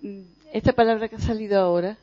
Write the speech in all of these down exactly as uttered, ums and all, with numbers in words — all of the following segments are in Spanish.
esta palabra que ha salido ahora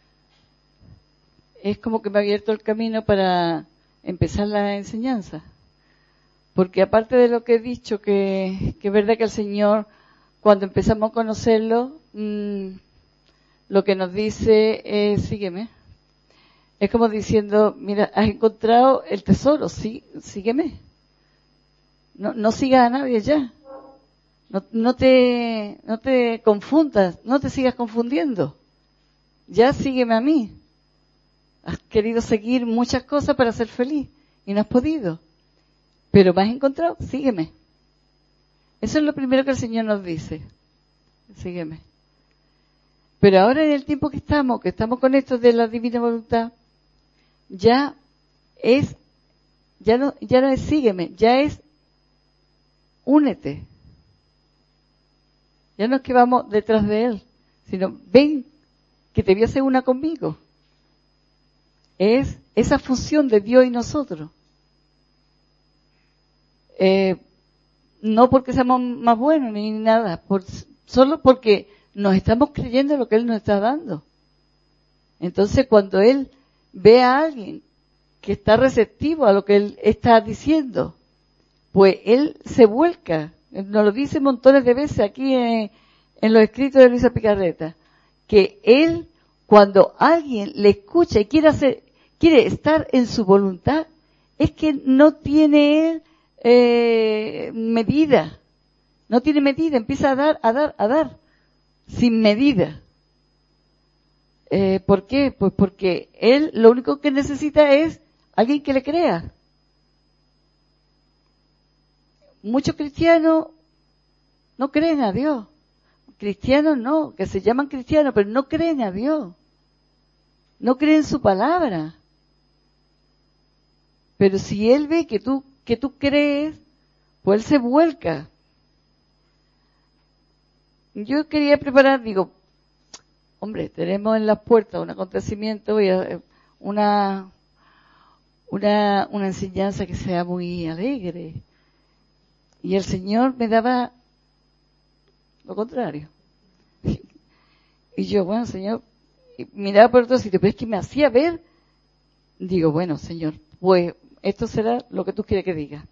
es como que me ha abierto el camino para empezar la enseñanza. Porque aparte de lo que he dicho, que, que es verdad que el Señor, cuando empezamos a conocerlo, mmm, lo que nos dice es, sígueme. Es como diciendo, mira, has encontrado el tesoro, sí, sígueme. No, no sigas a nadie ya. No, no te, no te confundas, no te sigas confundiendo. Ya sígueme a mí. Has querido seguir muchas cosas para ser feliz y no has podido. Pero me has encontrado, sígueme. Eso es lo primero que el Señor nos dice. Sígueme. Pero ahora en el tiempo que estamos, que estamos con esto de la divina voluntad, ya es, ya no, ya no es sígueme, ya es únete. Ya no es que vamos detrás de Él, sino ven que te voy a hacer una conmigo. Es esa fusión de Dios y nosotros. Eh, no porque seamos más buenos ni nada, por, solo porque nos estamos creyendo lo que Él nos está dando. Entonces, cuando Él ve a alguien que está receptivo a lo que Él está diciendo, pues Él se vuelca. Nos lo dice montones de veces aquí en, en los escritos de Luisa Picarreta, que Él, cuando alguien le escucha y quiere hacer, quiere estar en su voluntad, es que no tiene Él eh, medida. No tiene medida, empieza a dar, a dar, a dar, sin medida. Eh, ¿Por qué? Pues porque Él lo único que necesita es alguien que le crea. Muchos cristianos no creen a Dios. Cristianos no, que se llaman cristianos, pero no creen a Dios. No creen su palabra. Pero si Él ve que tú, que tú crees, pues Él se vuelca. Yo quería preparar, digo, hombre, tenemos en las puertas un acontecimiento, una, una, una enseñanza que sea muy alegre. Y el Señor me daba lo contrario. Y yo, bueno, Señor, miraba por otro sitio, pero es que me hacía ver, digo, bueno, Señor, pues esto será lo que tú quieres que diga.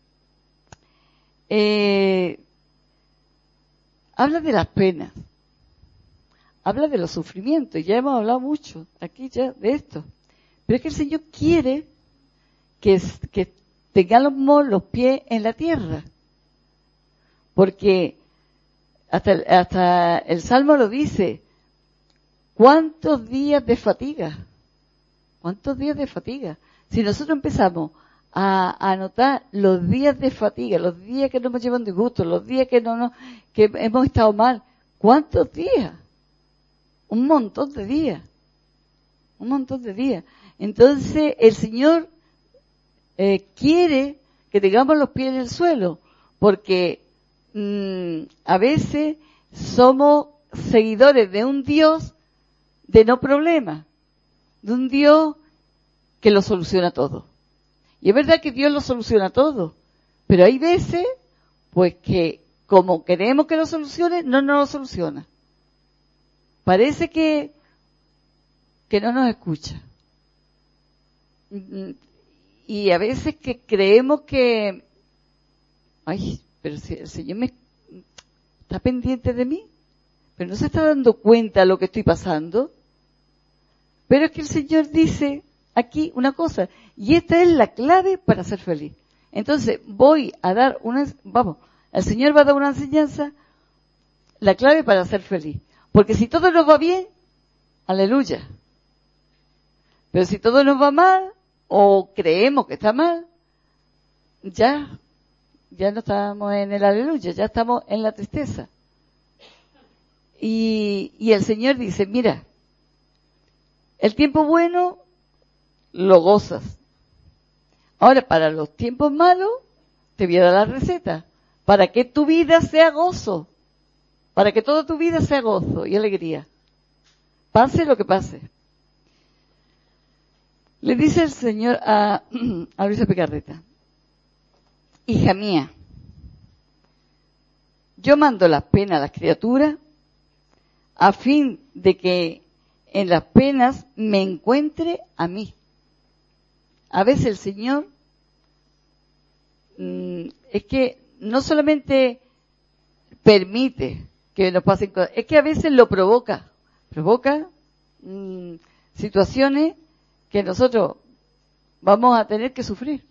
Eh, habla de las penas, habla de los sufrimientos, y ya hemos hablado mucho aquí ya de esto. Pero es que el Señor quiere que, que tengamos los pies en la tierra. Porque hasta, hasta el Salmo lo dice, ¿cuántos días de fatiga? ¿Cuántos días de fatiga? Si nosotros empezamos a, a anotar los días de fatiga, los días que nos hemos llevado disgusto, los días que no, no, que hemos estado mal, ¿cuántos días? Un montón de días. Un montón de días. Entonces, el Señor eh, quiere que tengamos los pies en el suelo, porque a veces somos seguidores de un Dios de no problemas, de un Dios que lo soluciona todo. Y es verdad que Dios lo soluciona todo, pero hay veces, pues que como queremos que lo solucione, no nos lo soluciona. Parece que, que no nos escucha. Y a veces que creemos que, ay, pero si el Señor me está pendiente de mí, pero no se está dando cuenta de lo que estoy pasando. Pero es que el Señor dice aquí una cosa, y esta es la clave para ser feliz. Entonces voy a dar una, vamos, el Señor va a dar una enseñanza, la clave para ser feliz. Porque si todo nos va bien, aleluya. Pero si todo nos va mal, o creemos que está mal, ya Ya no estamos en el aleluya, ya estamos en la tristeza. Y, y el Señor dice, mira, el tiempo bueno lo gozas. Ahora, para los tiempos malos, te voy a dar la receta. Para que tu vida sea gozo. Para que toda tu vida sea gozo y alegría. Pase lo que pase. Le dice el Señor a, a Luisa Picarreta, hija mía, yo mando las penas a las criaturas a fin de que en las penas me encuentre a mí. A veces el Señor mmm, es que no solamente permite que nos pasen cosas, es que a veces lo provoca, provoca mmm, situaciones que nosotros vamos a tener que sufrir.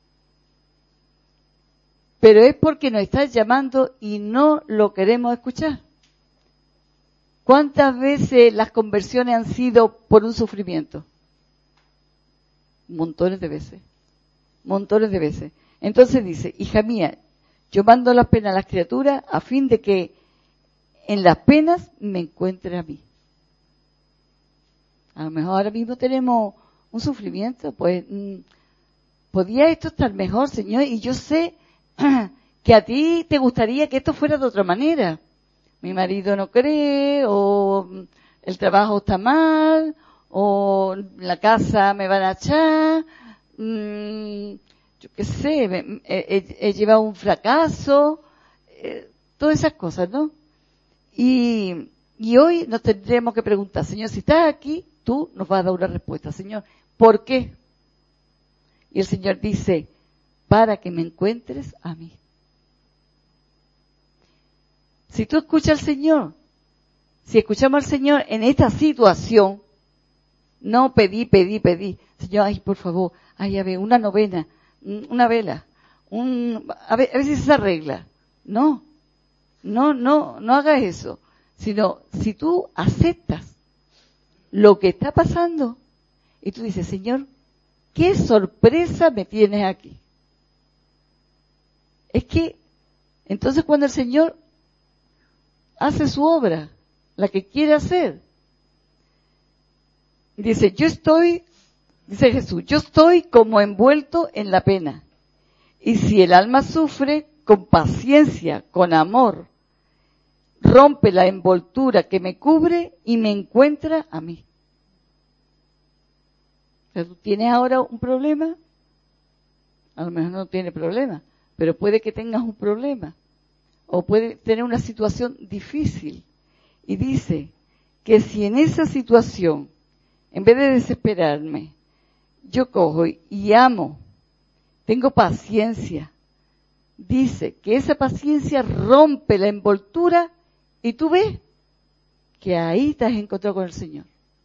Pero es porque nos está llamando y no lo queremos escuchar. ¿Cuántas veces las conversiones han sido por un sufrimiento? Montones de veces. Montones de veces. Entonces dice, hija mía, yo mando las penas a las criaturas a fin de que en las penas me encuentre a mí. A lo mejor ahora mismo tenemos un sufrimiento, pues, mmm, ¿podía esto estar mejor, Señor? Y yo sé que a ti te gustaría que esto fuera de otra manera. Mi marido no cree, o el trabajo está mal, o la casa me van a echar, mmm, yo qué sé, me, he, he llevado un fracaso, eh, todas esas cosas, ¿no? Y, y hoy nos tendremos que preguntar, Señor, si estás aquí, tú nos vas a dar una respuesta, Señor, ¿por qué? Y el Señor dice, para que me encuentres a mí. Si tú escuchas al Señor, si escuchamos al Señor en esta situación, no pedí, pedí, pedí. Señor, ay, por favor, ay, a ver, una novena, una vela, un, a ver, a ver si se arregla. No, no, no, no hagas eso. Sino, si tú aceptas lo que está pasando, y tú dices, Señor, ¿qué sorpresa me tienes aquí? Es que, entonces cuando el Señor hace su obra, la que quiere hacer, dice, yo estoy, dice Jesús, yo estoy como envuelto en la pena. Y si el alma sufre, con paciencia, con amor, rompe la envoltura que me cubre y me encuentra a mí. O sea, ¿tú tienes ahora un problema? A lo mejor no tienes problema, pero puede que tengas un problema. O puede tener una situación difícil. Y dice que si en esa situación, en vez de desesperarme, yo cojo y amo, tengo paciencia, dice que esa paciencia rompe la envoltura y tú ves que ahí te has encontrado con el Señor.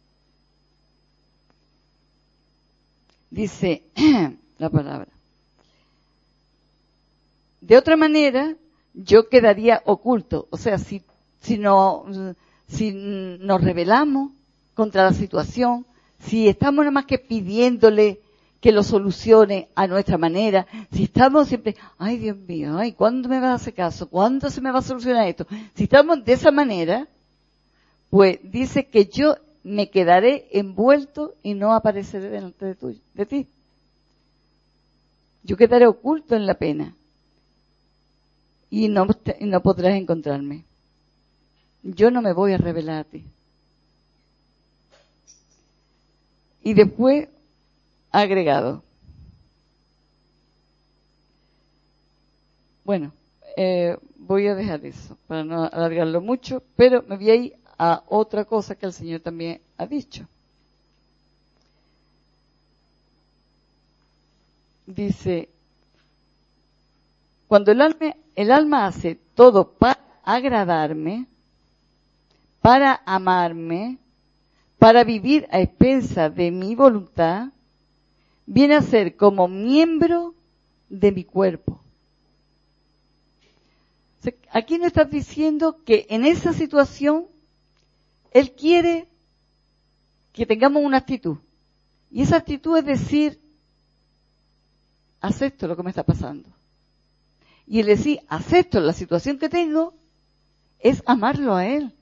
Dice la palabra. De otra manera, yo quedaría oculto. O sea, si, si, no, si nos rebelamos contra la situación, si estamos nada más que pidiéndole que lo solucione a nuestra manera, si estamos siempre, ay Dios mío, ay, ¿cuándo me va a hacer caso? ¿Cuándo se me va a solucionar esto? Si estamos de esa manera, pues dice que yo me quedaré envuelto y no apareceré delante de, tu, de ti. Yo quedaré oculto en la pena. Y no, no podrás encontrarme. Yo no me voy a revelar a ti. Y después, agregado. Bueno, eh, voy a dejar eso para no alargarlo mucho, pero me voy a ir a otra cosa que el Señor también ha dicho. Dice, cuando el alma, el alma hace todo para agradarme, para amarme, para vivir a expensas de mi voluntad, viene a ser como miembro de mi cuerpo. O sea, aquí nos estás diciendo que en esa situación Él quiere que tengamos una actitud. Y esa actitud es decir, acepto lo que me está pasando. Y el decir, acepto la situación que tengo, es amarlo a Él.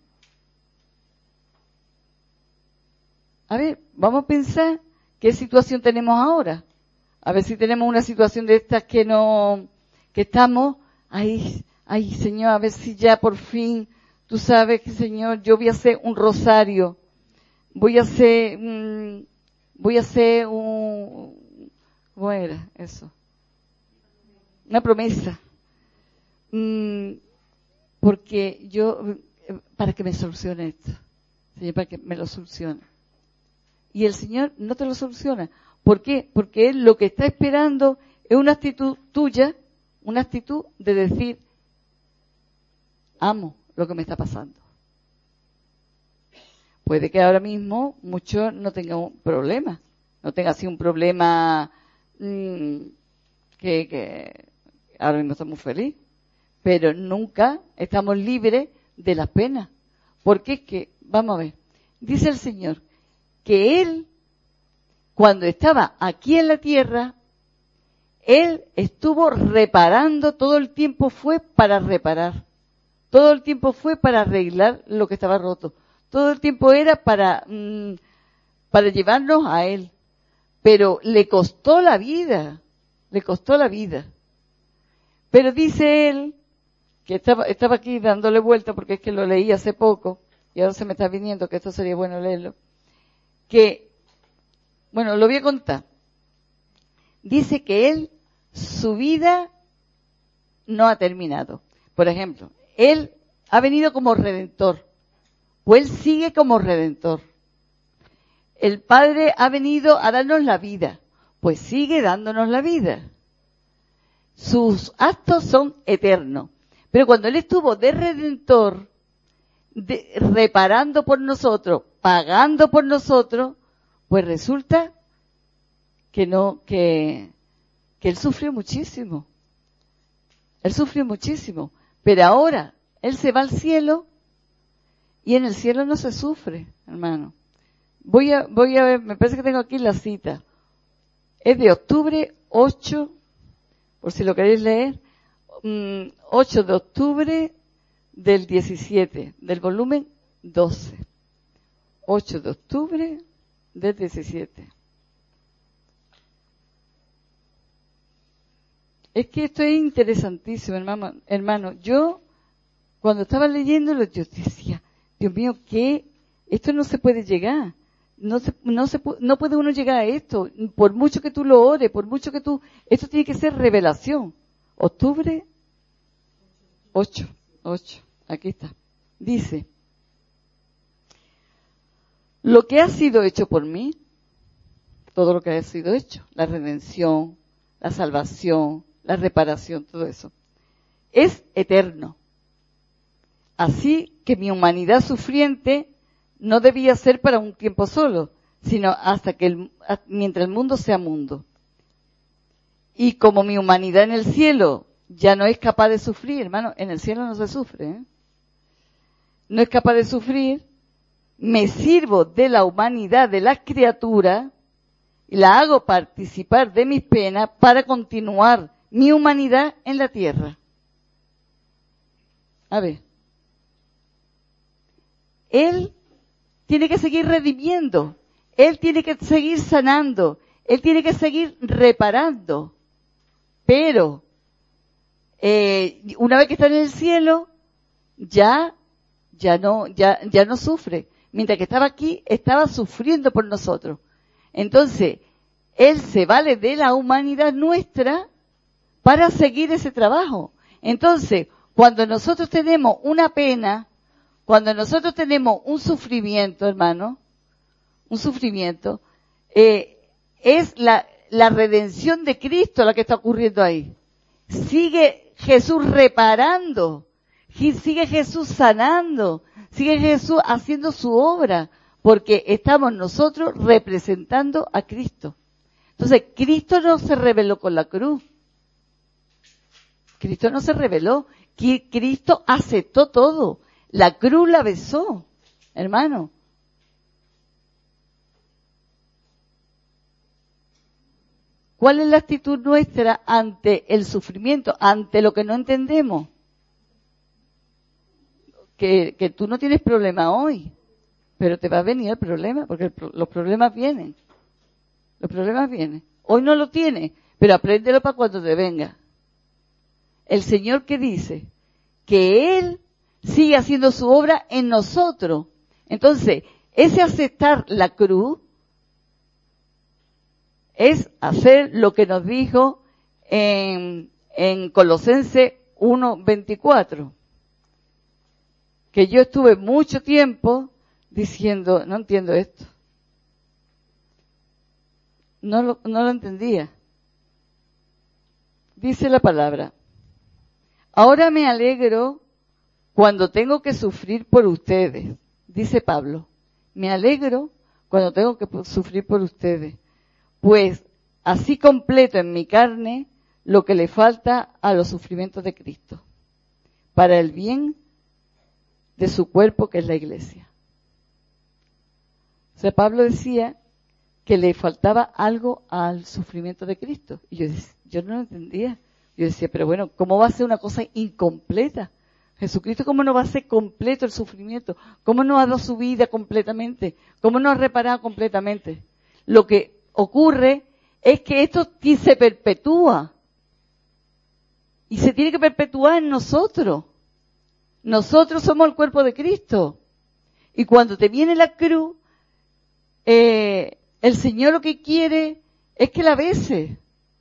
A ver, vamos a pensar qué situación tenemos ahora. A ver si tenemos una situación de estas que no, que estamos, ay, ay Señor, a ver si ya por fin, tú sabes que Señor, yo voy a hacer un rosario, voy a hacer, um, voy a hacer un, ¿cómo era eso? Una promesa. Mm, porque yo para que me solucione esto. Señor, para que me lo solucione. Y el Señor no te lo soluciona. ¿Por qué? Porque Él lo que está esperando es una actitud tuya, una actitud de decir, amo lo que me está pasando. Puede que ahora mismo muchos no tengan un problema, no tengan así un problema mmm, que, que ahora mismo estamos felices, pero nunca estamos libres de las penas. Porque es que, vamos a ver, dice el Señor que Él, cuando estaba aquí en la tierra, Él estuvo reparando, todo el tiempo fue para reparar, todo el tiempo fue para arreglar lo que estaba roto. Todo el tiempo era para, mmm, para llevarnos a Él. Pero le costó la vida, le costó la vida. Pero dice Él, que estaba, estaba aquí dándole vuelta porque es que lo leí hace poco, y ahora se me está viniendo que esto sería bueno leerlo, que, bueno, lo voy a contar. Dice que Él, su vida no ha terminado. Por ejemplo, Él ha venido como redentor. O Él sigue como redentor. El Padre ha venido a darnos la vida, pues sigue dándonos la vida. Sus actos son eternos. Pero cuando Él estuvo de redentor, de, reparando por nosotros, pagando por nosotros, pues resulta que no, que, que Él sufrió muchísimo. Él sufrió muchísimo. Pero ahora Él se va al cielo. Y en el cielo no se sufre, hermano. Voy a, voy a ver, me parece que tengo aquí la cita. Es de octubre ocho, por si lo queréis leer, um, ocho de octubre del diecisiete, del volumen doce. ocho de octubre del diecisiete. Es que esto es interesantísimo, hermano. Hermano, yo, cuando estaba leyéndolo, yo decía, Dios mío, ¿qué? Esto no se puede llegar. No se, no se, no puede uno llegar a esto. Por mucho que tú lo ores, por mucho que tú, esto tiene que ser revelación. Octubre ocho, ocho, aquí está. Dice, lo que ha sido hecho por mí, todo lo que ha sido hecho, la redención, la salvación, la reparación, todo eso, es eterno. Así que mi humanidad sufriente no debía ser para un tiempo solo, sino hasta que el, mientras el mundo sea mundo. Y como mi humanidad en el cielo ya no es capaz de sufrir, hermano, en el cielo no se sufre, ¿eh? No es capaz de sufrir, me sirvo de la humanidad de las criaturas y la hago participar de mis penas para continuar mi humanidad en la tierra. A ver. Él tiene que seguir redimiendo, Él tiene que seguir sanando, Él tiene que seguir reparando. Pero, eh, una vez que está en el cielo, ya, ya no, ya, ya no sufre. Mientras que estaba aquí, estaba sufriendo por nosotros. Entonces, Él se vale de la humanidad nuestra para seguir ese trabajo. Entonces, cuando nosotros tenemos una pena, cuando nosotros tenemos un sufrimiento, hermano, un sufrimiento, eh, es la, la redención de Cristo la que está ocurriendo ahí. Sigue Jesús reparando, sigue Jesús sanando, sigue Jesús haciendo su obra, porque estamos nosotros representando a Cristo. Entonces, Cristo no se rebeló con la cruz. Cristo no se rebeló. Cristo aceptó todo. La cruz la besó, hermano. ¿Cuál es la actitud nuestra ante el sufrimiento, ante lo que no entendemos? Que, que tú no tienes problema hoy, pero te va a venir el problema, porque el, los problemas vienen. Los problemas vienen. Hoy no lo tienes, pero apréndelo para cuando te venga. El Señor, ¿qué dice? Que Él sigue haciendo su obra en nosotros. Entonces, ese aceptar la cruz es hacer lo que nos dijo en, en Colosenses uno veinticuatro. que yo estuve mucho tiempo diciendo, no entiendo esto. No lo, no lo entendía. Dice la palabra, ahora me alegro cuando tengo que sufrir por ustedes, dice Pablo. Me alegro cuando tengo que sufrir por ustedes, pues así completo en mi carne lo que le falta a los sufrimientos de Cristo, para el bien de su cuerpo que es la iglesia. O sea, Pablo decía que le faltaba algo al sufrimiento de Cristo. Y yo, yo no lo entendía. Yo decía, pero bueno, ¿cómo va a ser una cosa incompleta? Jesucristo, ¿cómo no va a ser completo el sufrimiento? ¿Cómo no ha dado su vida completamente? ¿Cómo no ha reparado completamente? Lo que ocurre es que esto se perpetúa. Y se tiene que perpetuar en nosotros. Nosotros somos el cuerpo de Cristo. Y cuando te viene la cruz, eh, el Señor lo que quiere es que la beses.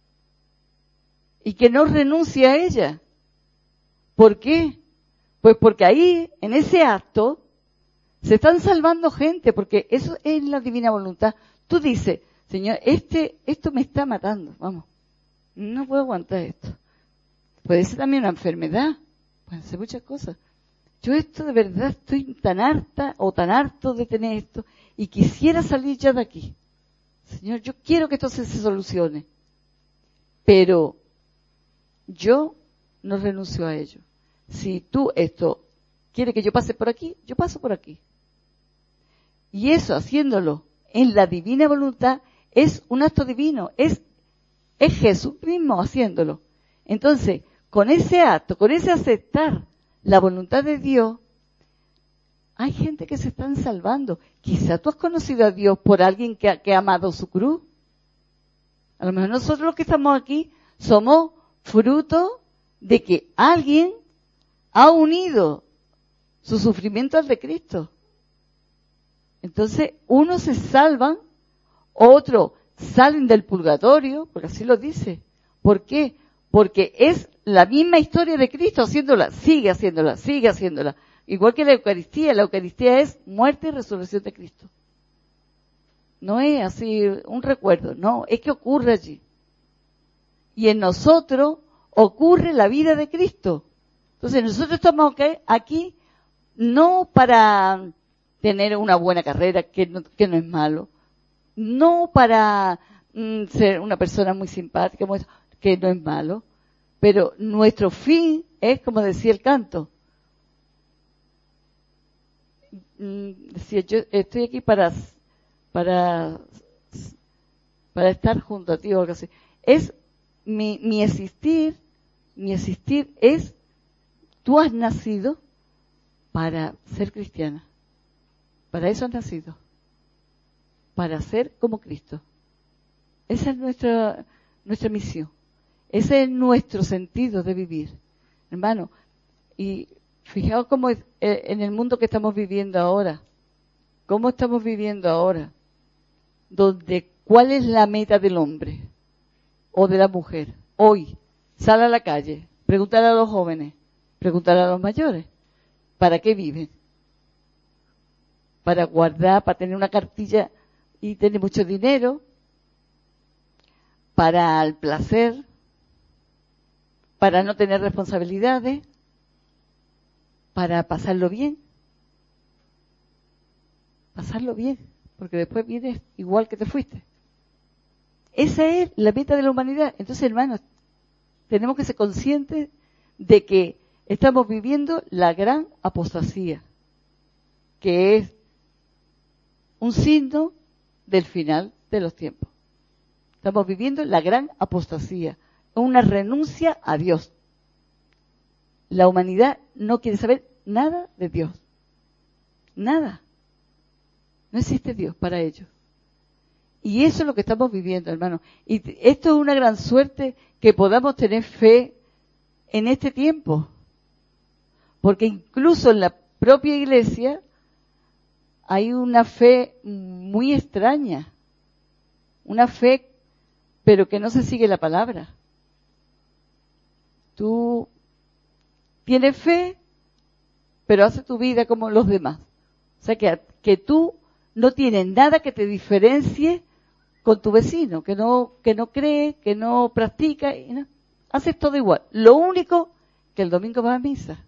Y que no renuncie a ella. ¿Por qué? Pues porque ahí, en ese acto, se están salvando gente, porque eso es la divina voluntad. Tú dices, Señor, este, esto me está matando, vamos, no puedo aguantar esto. Puede ser también una enfermedad, pueden ser muchas cosas. Yo esto de verdad estoy tan harta o tan harto de tener esto y quisiera salir ya de aquí. Señor, yo quiero que esto se, se solucione, pero yo no renuncio a ello. Si tú esto quieres que yo pase por aquí, yo paso por aquí. Y eso, haciéndolo en la divina voluntad, es un acto divino, es, es Jesús mismo haciéndolo. Entonces, con ese acto, con ese aceptar la voluntad de Dios, hay gente que se están salvando. Quizá tú has conocido a Dios por alguien que ha, que ha amado su cruz. A lo mejor nosotros los que estamos aquí somos fruto de que alguien ha unido su sufrimiento al de Cristo. Entonces, unos se salvan, otros salen del purgatorio, porque así lo dice. ¿Por qué? Porque es la misma historia de Cristo haciéndola, sigue haciéndola, sigue haciéndola. Igual que la Eucaristía, la Eucaristía es muerte y resurrección de Cristo. No es así un recuerdo, no, es que ocurre allí. Y en nosotros ocurre la vida de Cristo. Entonces nosotros estamos aquí no para tener una buena carrera, que no, que no es malo, no para mm, ser una persona muy simpática, que no es malo, pero nuestro fin es, como decía el canto, mm, decía, yo estoy aquí para, para, para estar junto a ti o algo así. Es mi, mi existir, mi existir es, tú has nacido para ser cristiana. Para eso has nacido. Para ser como Cristo. Esa es nuestra, nuestra misión. Ese es nuestro sentido de vivir. Hermano, y fijaos cómo es en el mundo que estamos viviendo ahora. ¿Cómo estamos viviendo ahora? Donde, ¿cuál es la meta del hombre? O de la mujer. Hoy, sale a la calle, preguntar a los jóvenes, preguntar a los mayores, ¿para qué viven? Para guardar, para tener una cartilla y tener mucho dinero, para el placer, para no tener responsabilidades, para pasarlo bien. Pasarlo bien, porque después vienes igual que te fuiste. Esa es la meta de la humanidad. Entonces, hermanos, tenemos que ser conscientes de que estamos viviendo la gran apostasía, que es un signo del final de los tiempos. Estamos viviendo la gran apostasía, una renuncia a Dios. La humanidad no quiere saber nada de Dios. Nada. No existe Dios para ellos. Y eso es lo que estamos viviendo, hermano. Y esto es una gran suerte que podamos tener fe en este tiempo. Porque incluso en la propia iglesia hay una fe muy extraña. Una fe, pero que no se sigue la palabra. Tú tienes fe, pero hace tu vida como los demás. O sea, que, que tú no tienes nada que te diferencie con tu vecino, que no, que no cree, que no practica, y no, haces todo igual. Lo único que el domingo va a misa.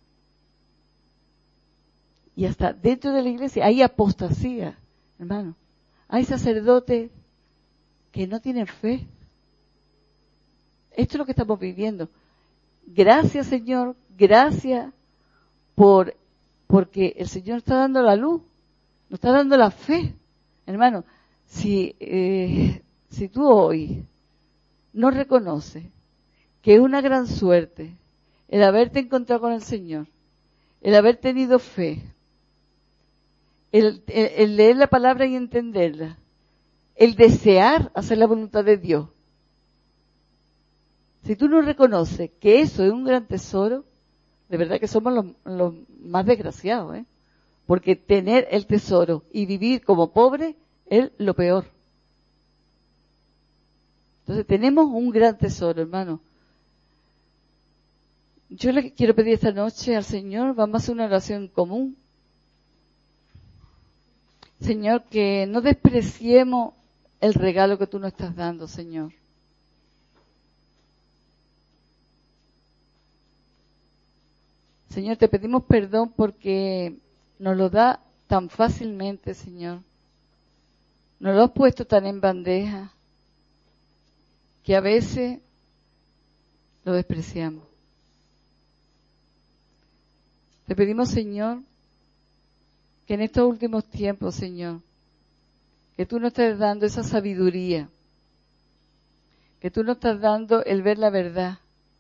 Y hasta dentro de la iglesia hay apostasía, hermano. Hay sacerdotes que no tienen fe. Esto es lo que estamos viviendo. Gracias, Señor, gracias por porque el Señor está dando la luz, nos está dando la fe. Hermano, si eh, si tú hoy no reconoces que es una gran suerte el haberte encontrado con el Señor, el haber tenido fe, el, el, el leer la palabra y entenderla, el desear hacer la voluntad de Dios. Si tú no reconoces que eso es un gran tesoro, de verdad que somos los, los más desgraciados, ¿eh? Porque tener el tesoro y vivir como pobre es lo peor. Entonces tenemos un gran tesoro, hermano. Yo le quiero pedir esta noche al Señor, vamos a hacer una oración común. Señor, que no despreciemos el regalo que tú nos estás dando, Señor. Señor, te pedimos perdón porque nos lo da tan fácilmente, Señor. Nos lo has puesto tan en bandeja que a veces lo despreciamos. Te pedimos, Señor, que en estos últimos tiempos, Señor, que tú nos estés dando esa sabiduría, que tú nos estás dando el ver la verdad.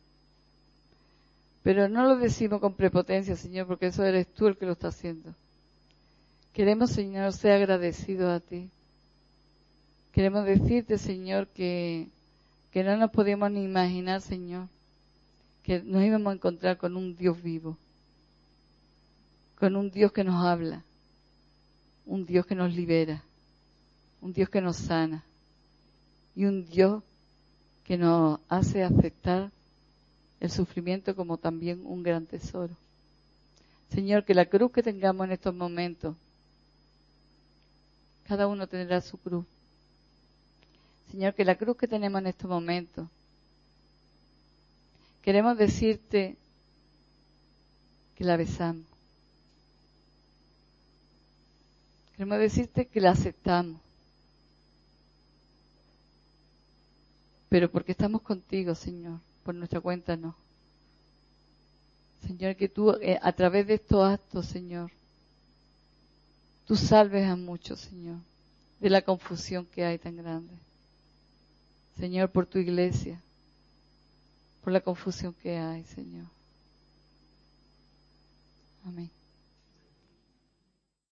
Pero no lo decimos con prepotencia, Señor, porque eso eres tú el que lo está haciendo. Queremos, Señor, ser agradecidos a ti. Queremos decirte, Señor, que, que no nos podíamos ni imaginar, Señor, que nos íbamos a encontrar con un Dios vivo, con un Dios que nos habla, un Dios que nos libera, un Dios que nos sana y un Dios que nos hace aceptar el sufrimiento como también un gran tesoro. Señor, que la cruz que tengamos en estos momentos, cada uno tendrá su cruz. Señor, que la cruz que tenemos en estos momentos, queremos decirte que la besamos. Queremos decirte que la aceptamos. Pero porque estamos contigo, Señor. Por nuestra cuenta no. Señor, que tú eh, a través de estos actos, Señor, tú salves a muchos, Señor, de la confusión que hay tan grande. Señor, por tu iglesia, por la confusión que hay, Señor.